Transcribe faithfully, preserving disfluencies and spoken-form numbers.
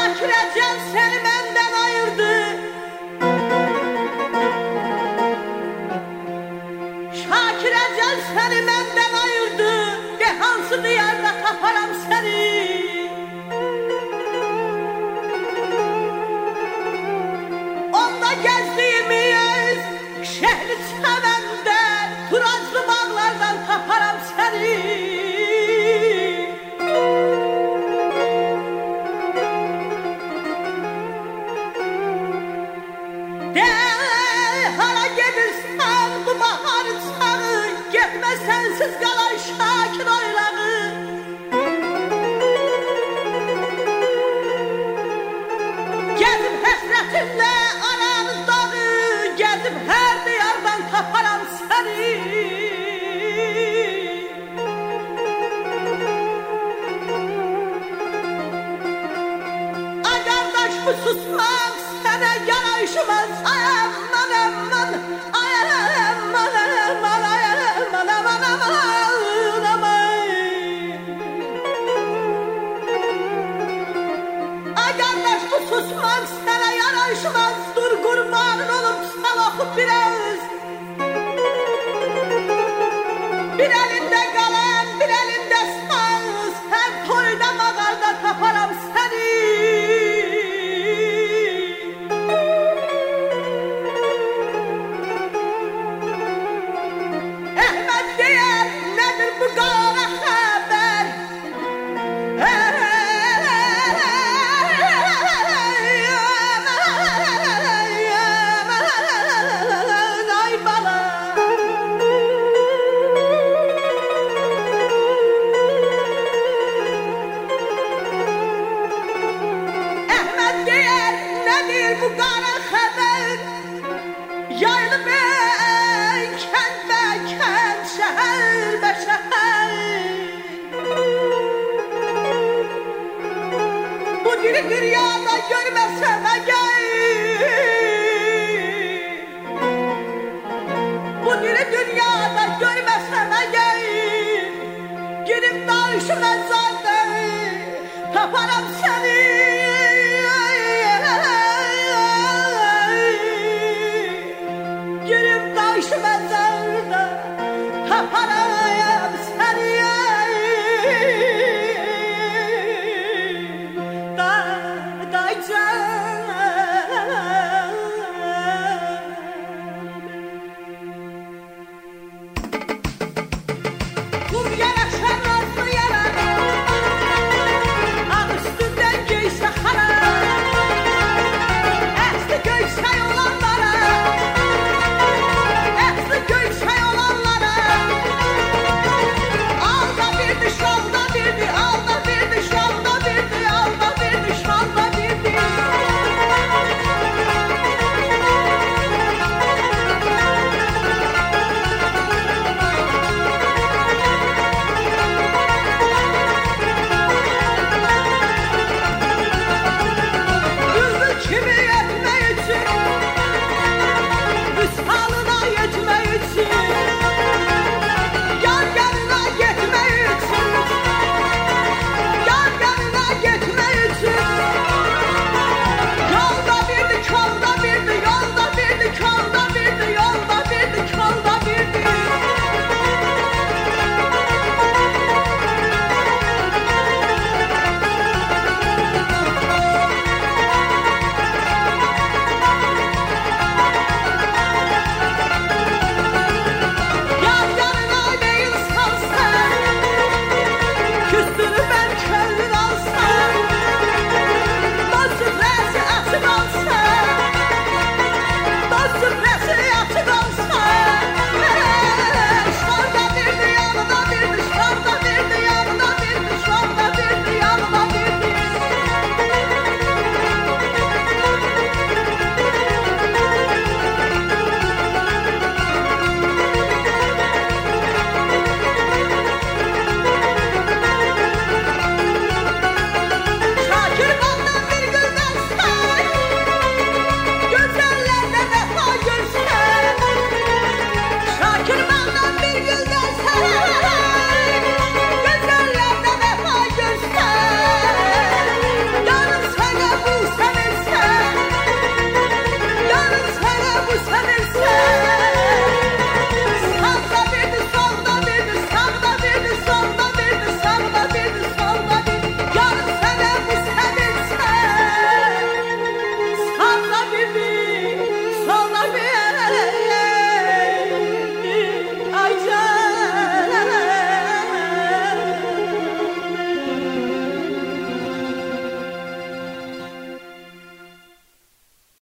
Şakir Ecel seni benden ayırdı. Şakir Ecel seni benden ayırdı. De hansı diyarda taparam seni. Onda gezdiğimiz şehri sevende Turaclı bağlardan taparam seni. Sensiz kalan Şakir oylağı. Gezip hesretinle ananın dağı, gezip her diyardan taparam seni. Ay kardeş bu susmak sana yanaşmaz. Ay aman aman, ay aman aman, ay aman aman aman. Ay kardeş bu susmak sana yanaşmaz. Dur kurbanın olup sal okup biraz. Bir elinde kalem, bir elinde saz. Hem toyda mağarda taparam seni. Ehmet diyen nedir bu kara haber? Ay bala. Ehmet diyen nedir bu kara haber? Yaylı ben kent be kent, şehir be şehir. Bu diri dünyada görmesem eğer, bu diri dünyada görmesem eğer, gidip dağışı mezarda taparam seni.